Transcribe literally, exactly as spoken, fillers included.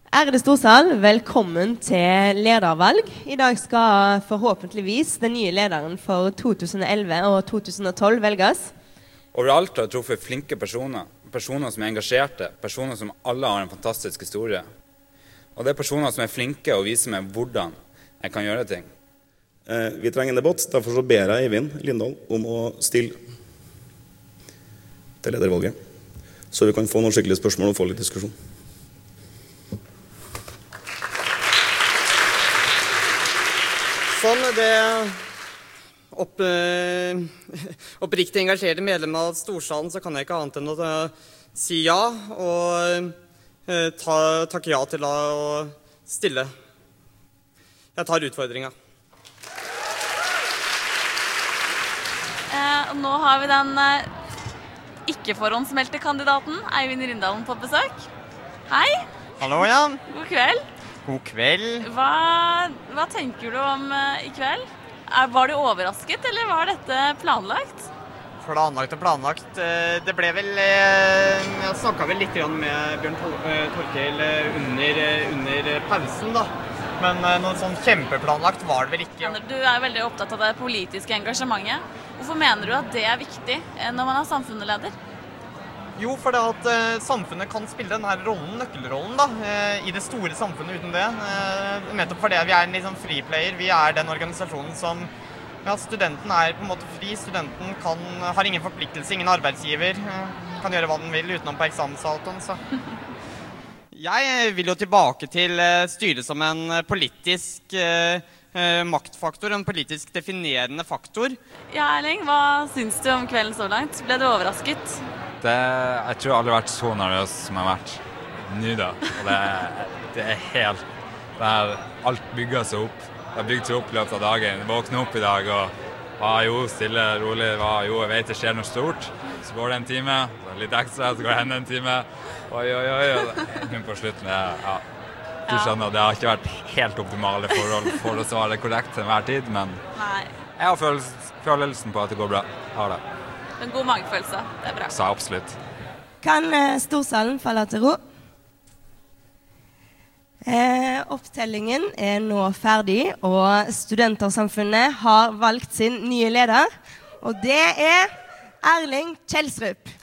Ærede storsal, velkommen til ledervalg. I dag skal forhåpentligvis den nye lederen for to tusen og elleve og to tusen og tolv velges. Overalt har jeg truffet flinke personer, personer som er engasjerte, personer som alle har en fantastisk historie. Og det er personer som er flinke og viser meg hvordan jeg kan gjøre ting. Eh, vi trenger en debatt, derfor så ber jeg Eivind Lindahl om å stille til ledervalget, så vi kan få noen skikkelige spørsmål og få litt diskusjon. Sånn, det opp, oppriktig engasjerte medlem av storsalen, så kan jeg ikke annet enn å si ja, og ta, takke ja til å stille. Jeg tar utfordringen. Eh, nå har vi den eh, ikke-forhåndsmeldte kandidaten, Eivind Rindalen, på besøk. Hei! Hallo, ja. God kveld. God kveld. Hva, hva tenker du om uh, i kveld? Er, var du overrasket, eller var dette planlagt? Planlagt og planlagt. Det ble vel... Jeg snakket vel litt med Bjørn Torkel under, under pausen, da. Men noe sånn kjempeplanlagt var det vel ikke. Du er veldig opptatt av det politiske engasjementet. Hvorfor mener du at det er viktig når man er samfunnsleder? Jo, for det at eh, samfunnet kan spille denne rollen, nøkkelrollen da, eh, i det store samfunnet uten det. Eh, nettopp fordi vi er en liksom friplayer, vi er den organisasjonen som, ja, studenten er på en måte fri, studenten kan, har ingen forpliktelse, ingen arbeidsgiver, eh, kan gjøre hva den vil utenom på eksamenssaltoen, så. Jeg vil jo tilbake til eh, styret som en politisk eh, eh, maktfaktor, en politisk definerende faktor. Ja, Erling, hva syns du om kvelden så langt? Ble du overrasket? Det, jeg tror jeg aldri har vært så nervøs som jeg har vært nå da. Og det, det er helt... Det er, alt bygger seg opp. Det har bygget seg opp i løpet av dagen. Jeg våkner opp i dag og var jo stille, rolig. Var, jo, jeg vet det skjer noe stort. Så går det en time, så litt ekstra, så går det enda en time. Oi, oi, oi. Men på slutten, ja, du skjønner, det har ikke vært helt optimale forhold for å svare korrekt til enhver tid, men Nei. Jeg har følelsen, følelsen på at det går bra. Jeg har det. En god magefølelse, det er bra. Så absolutt. Kan eh, storsalen falle til ro? Eh, opptellingen er nå ferdig, og Studentersamfunnet har valgt sin nye leder, og det er Erling Kjelsrup.